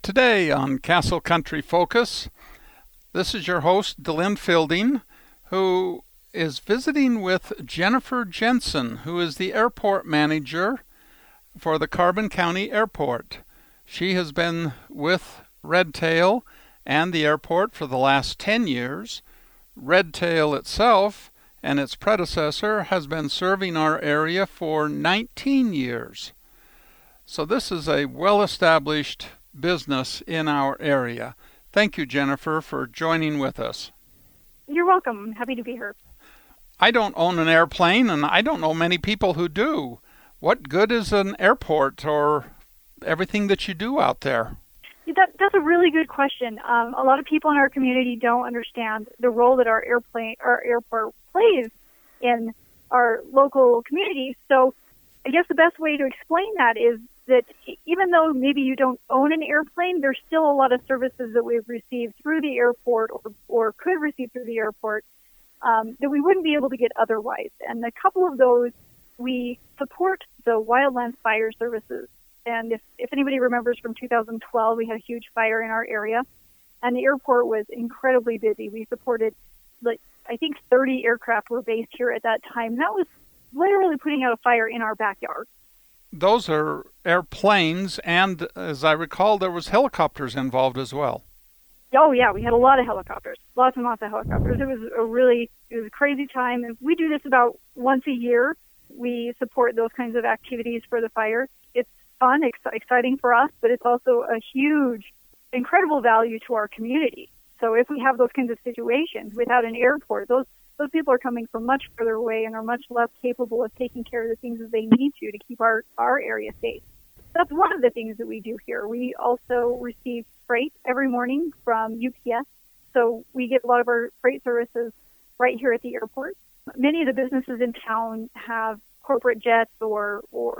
Today on Castle Country Focus, this is your host, Delynn Fielding, who is visiting with Jennifer Jensen, who is the airport manager for the Carbon County Airport. She has been with Redtail and the airport for the last 10 years. Redtail itself and its predecessor has been serving our area for 19 years. So this is a well-established business in our area. Thank you, Jennifer, for joining with us. You're welcome. I'm happy to be here. I don't own an airplane, and I don't know many people who do. What good is an airport or everything that you do out there? That's a really good question. A lot of people in our community don't understand the role that our airport plays in our local community. So I guess the best way to explain that is that even though maybe you don't own an airplane, there's still a lot of services that we've received through the airport or could receive through the airport that we wouldn't be able to get otherwise. And a couple of those, we support the wildlands fire services. And if anybody remembers from 2012, we had a huge fire in our area, and the airport was incredibly busy. We supported, I think 30 aircraft were based here at that time. That was literally putting out a fire in our backyard. Those are airplanes, and as I recall, there was helicopters involved as well. Oh, yeah, we had a lot of helicopters, lots and lots of helicopters. It was a crazy time, and we do this about once a year. We support those kinds of activities for the fire. It's fun, exciting for us, but it's also a huge, incredible value to our community. So if we have those kinds of situations without an airport, those people are coming from much further away and are much less capable of taking care of the things that they need to keep our area safe. That's one of the things that we do here. We also receive freight every morning from UPS, so we get a lot of our freight services right here at the airport. Many of the businesses in town have corporate jets or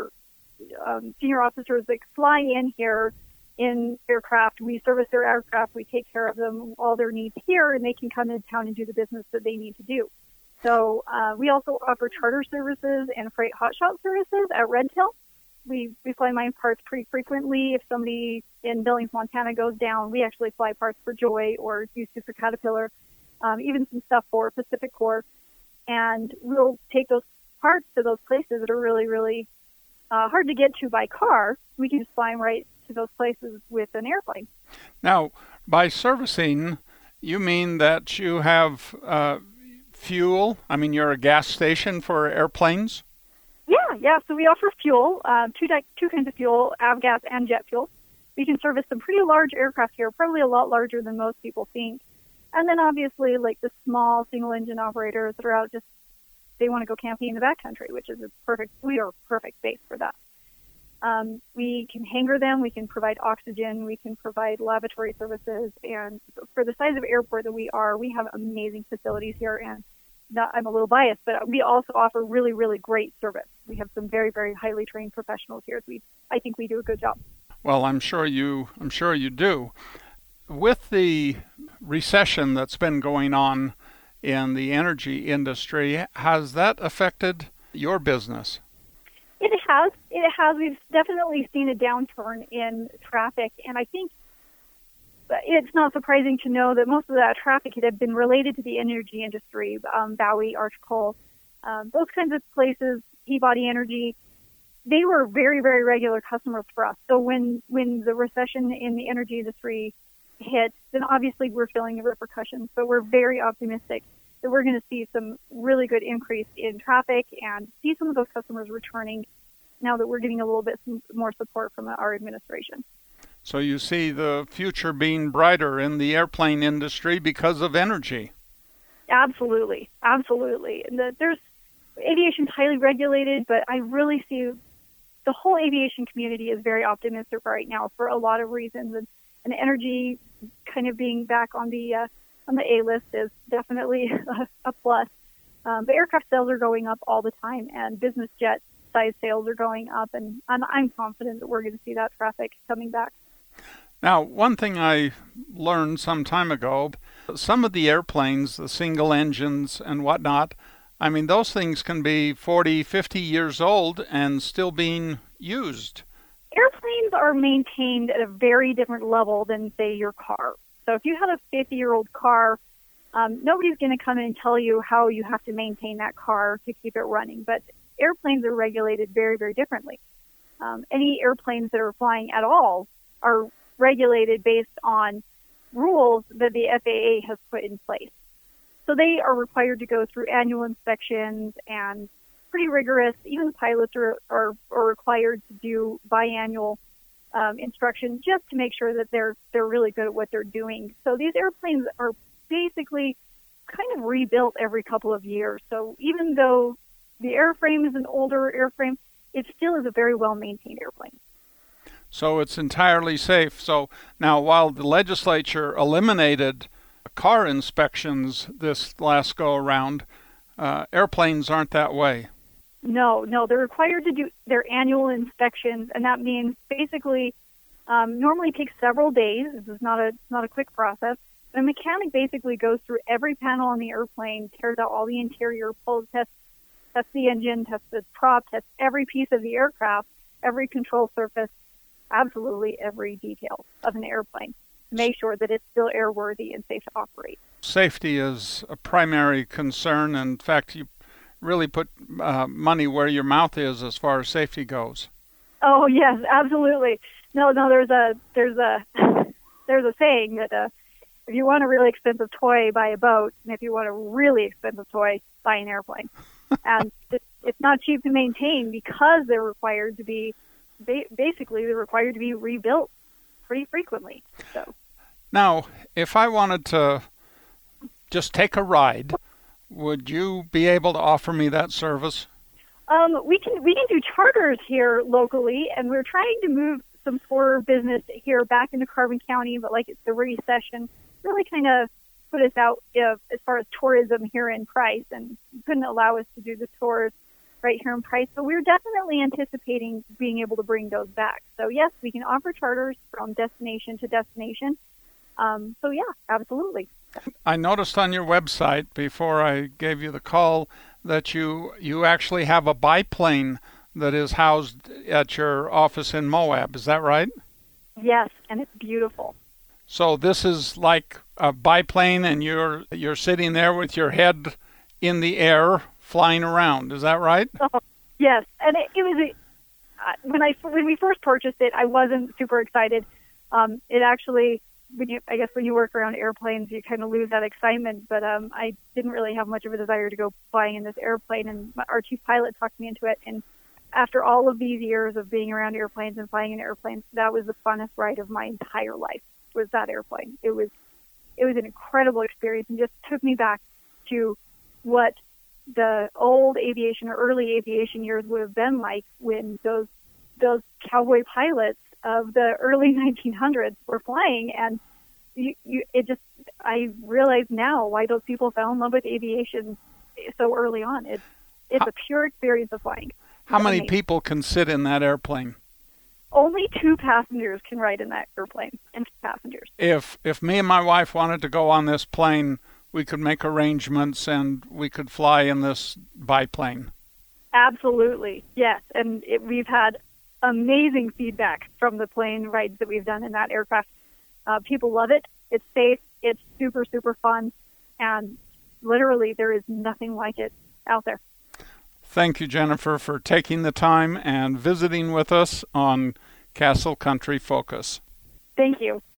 senior officers that fly in here in aircraft. We service their aircraft. We take care of them, all their needs here, and they can come into town and do the business that they need to do. So we also offer charter services and freight hotshot services at Redtail. We fly mine parts pretty frequently. If somebody in Billings, Montana goes down, we actually fly parts for Joy or used to for Caterpillar, even some stuff for Pacific Corps. And we'll take those parts to those places that are really, really hard to get to by car. We can just fly them right to those places with an airplane. Now, by servicing, you mean that you have fuel? I mean, you're a gas station for airplanes? Yeah. So we offer fuel, two kinds of fuel, avgas and jet fuel. We can service some pretty large aircraft here, probably a lot larger than most people think. And then obviously, like the small single-engine operators that are out they want to go camping in the backcountry, which is we are a perfect base for that. We can hangar them, we can provide oxygen, we can provide lavatory services, and for the size of airport that we are, we have amazing facilities here, and I'm a little biased, but we also offer really, really great service. We have some very, very highly trained professionals here. I think we do a good job. Well, I'm sure you do. With the recession that's been going on in the energy industry, has that affected your business? It has. We've definitely seen a downturn in traffic, and I think it's not surprising to know that most of that traffic had been related to the energy industry, Bowie, Arch Coal, those kinds of places, Peabody Energy. They were very, very regular customers for us. So when the recession in the energy industry hit, then obviously we're feeling the repercussions, but we're very optimistic that we're going to see some really good increase in traffic and see some of those customers returning now that we're getting a little bit more support from our administration. So you see the future being brighter in the airplane industry because of energy? Absolutely. And aviation's highly regulated, but I really see the whole aviation community is very optimistic right now for a lot of reasons, and energy kind of being back on the A-list is definitely a plus. The aircraft sales are going up all the time, and business jet size sales are going up, and I'm confident that we're going to see that traffic coming back. Now, one thing I learned some time ago, some of the airplanes, the single engines and whatnot, I mean, those things can be 40, 50 years old and still being used. airplanes are maintained at a very different level than, say, your car. So if you have a 50-year-old car, nobody's going to come in and tell you how you have to maintain that car to keep it running. But airplanes are regulated very, very differently. Any airplanes that are flying at all are regulated based on rules that the FAA has put in place. So they are required to go through annual inspections and pretty rigorous. Even pilots are required to do biannual instructions just to make sure that they're really good at what they're doing. So these airplanes are basically kind of rebuilt every couple of years. So even though the airframe is an older airframe, it still is a very well-maintained airplane. So it's entirely safe. So now, while the legislature eliminated car inspections this last go-around, airplanes aren't that way. No, they're required to do their annual inspections, and that means basically normally takes several days. This is not a quick process. The mechanic basically goes through every panel on the airplane, tears out all the interior, tests the engine, tests the prop, tests every piece of the aircraft, every control surface, absolutely every detail of an airplane to make sure that it's still airworthy and safe to operate. Safety is a primary concern. In fact, you really put money where your mouth is as far as safety goes. Oh yes, absolutely. No, there's a saying that if you want a really expensive toy, buy a boat, and if you want a really expensive toy, buy an airplane. And it's not cheap to maintain because they're required to be rebuilt pretty frequently. So now, if I wanted to just take a ride, would you be able to offer me that service? We can do charters here locally, and we're trying to move some tour business here back into Carbon County, but like the recession really kind of put us out as far as tourism here in Price, and couldn't allow us to do the tours right here in Price. But we're definitely anticipating being able to bring those back. So yes, we can offer charters from destination to destination. So yeah, absolutely. I noticed on your website before I gave you the call that you actually have a biplane that is housed at your office in Moab. Is that right? Yes, and it's beautiful. So this is like a biplane, and you're sitting there with your head in the air, flying around. Is that right? Oh, yes, and it was when we first purchased it, I wasn't super excited. It actually, when you work around airplanes, you kind of lose that excitement. But I didn't really have much of a desire to go flying in this airplane, and our chief pilot talked me into it. And after all of these years of being around airplanes and flying in airplanes, that was the funnest ride of my entire life. Was that airplane. It was an incredible experience, and just took me back to what the old aviation or early aviation years would have been like when those cowboy pilots of the early 1900s were flying. And I realize now why those people fell in love with aviation so early on. It's a pure experience of flying. How many people can sit in that airplane? Only 2 passengers can ride in that airplane, and 2 passengers. If me and my wife wanted to go on this plane, we could make arrangements and we could fly in this biplane. Absolutely, yes. And we've had amazing feedback from the plane rides that we've done in that aircraft. People love it. It's safe. It's super, super fun. And literally, there is nothing like it out there. Thank you, Jennifer, for taking the time and visiting with us on Castle Country Focus. Thank you.